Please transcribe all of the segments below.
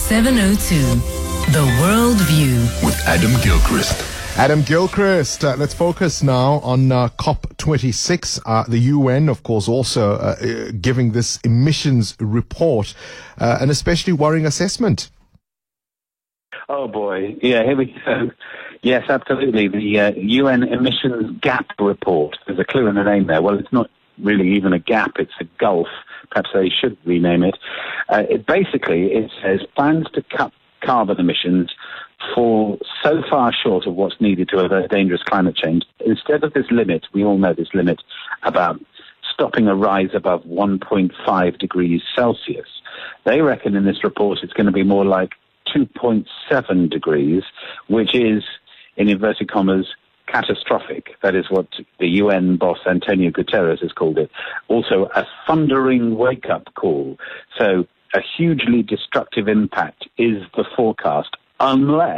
702, The World View. With Adam Gilchrist. Adam Gilchrist, let's focus now on COP26. The UN, of course, also giving this emissions report, an especially worrying assessment. Oh boy, yeah, here we go. Yes, absolutely. The UN emissions gap report. There's a clue in the name there. Well, it's not really even a gap, it's a gulf. Perhaps they should rename it. It says plans to cut carbon emissions fall so far short of what's needed to avert dangerous climate change. Instead of this limit, we all know this limit about stopping a rise above 1.5 degrees Celsius. They reckon in this report it's going to be more like 2.7 degrees, which is, in inverted commas, catastrophic. That is what the UN boss Antonio Guterres has called it. Also, a thundering wake-up call. So a hugely destructive impact is the forecast, unless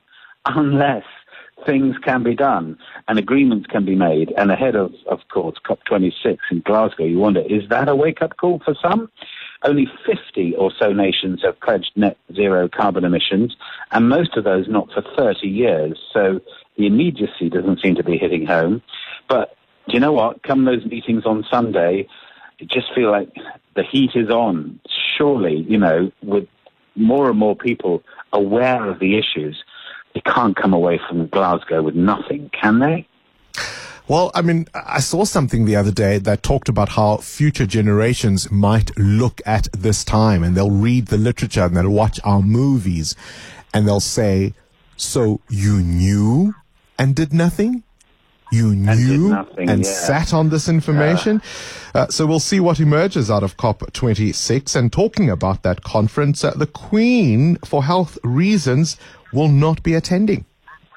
things can be done and agreements can be made. And ahead of course, COP26 in Glasgow, you wonder, is that a wake-up call for some? Only 50 or so nations have pledged net zero carbon emissions, and most of those not for 30 years. So the immediacy doesn't seem to be hitting home. But do you know what? Come those meetings on Sunday, you just feel like the heat is on. Surely, with more and more people aware of the issues, they can't come away from Glasgow with nothing, can they? Well, I saw something the other day that talked about how future generations might look at this time and they'll read the literature and they'll watch our movies and they'll say, so you knew and did nothing? You knew and sat on this information? So we'll see what emerges out of COP26. And talking about that conference, the Queen, for health reasons, will not be attending.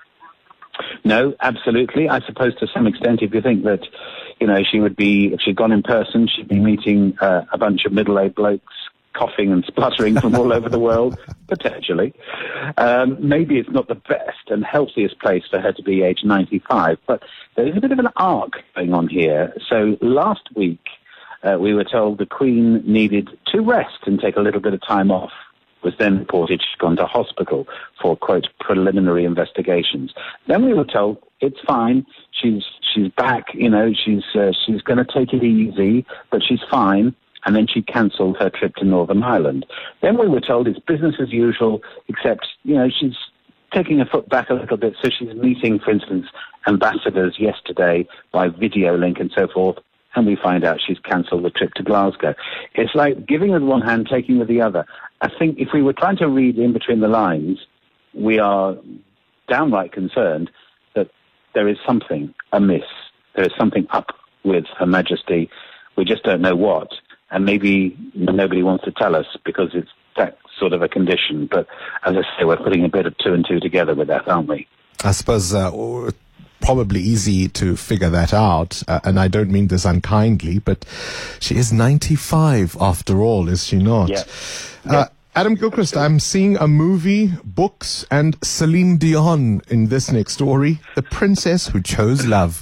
No, absolutely. I suppose to some extent, if you think that, she would be, if she'd gone in person, she'd be meeting a bunch of middle-aged blokes coughing and spluttering from all over the world, potentially. Maybe it's not the best and healthiest place for her to be age 95, but there is a bit of an arc going on here. So last week, we were told the Queen needed to rest and take a little bit of time off. Was then reported she'd gone to hospital for, quote, preliminary investigations. Then we were told it's fine, she's back, she's going to take it easy, but she's fine. And then she cancelled her trip to Northern Ireland. Then we were told it's business as usual, except, she's taking a foot back a little bit. So she's meeting, for instance, ambassadors yesterday by video link and so forth. And we find out she's cancelled the trip to Glasgow. It's like giving with one hand, taking with the other. I think if we were trying to read in between the lines, we are downright concerned that there is something amiss. There is something up with Her Majesty. We just don't know what. And maybe nobody wants to tell us because it's that sort of a condition. But as I say, we're putting a bit of two and two together with that, aren't we? I suppose probably easy to figure that out. And I don't mean this unkindly, but she is 95 after all, is she not? Yeah. Adam Gilchrist, I'm seeing a movie, books, and Celine Dion in this next story, The Princess Who Chose Love.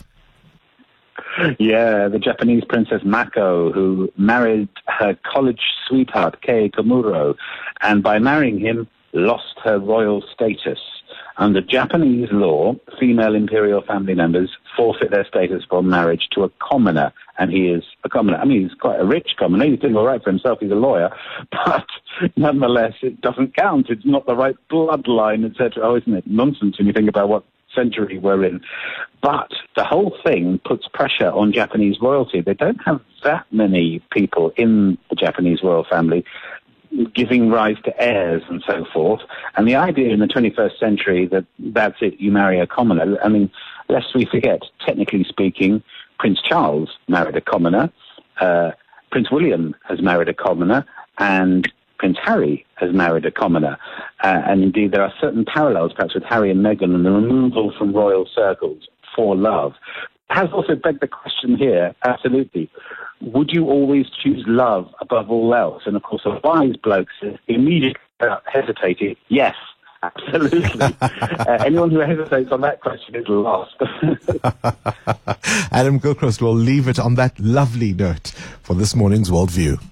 Yeah, the Japanese Princess Mako, who married her college sweetheart, Kei Komuro, and by marrying him, lost her royal status. Under Japanese law, female imperial family members forfeit their status upon marriage to a commoner, and he is a commoner. He's quite a rich commoner. He's doing all right for himself. He's a lawyer, but nonetheless, it doesn't count. It's not the right bloodline, etc. Oh, isn't it nonsense when you think about what century we're in? But the whole thing puts pressure on Japanese royalty. They don't have that many people in the Japanese royal family giving rise to heirs and so forth. And the idea in the 21st century that that's it, you marry a commoner. Lest we forget, technically speaking, Prince Charles married a commoner, Prince William has married a commoner, and Prince Harry has married a commoner. And indeed, there are certain parallels, perhaps with Harry and Meghan and the removal from royal circles for love. Has also begged the question here, absolutely, would you always choose love above all else? And of course, a wise bloke says, immediately without hesitating, yes, absolutely. Anyone who hesitates on that question is lost. Adam Gilchrist will leave it on that lovely note for this morning's Worldview.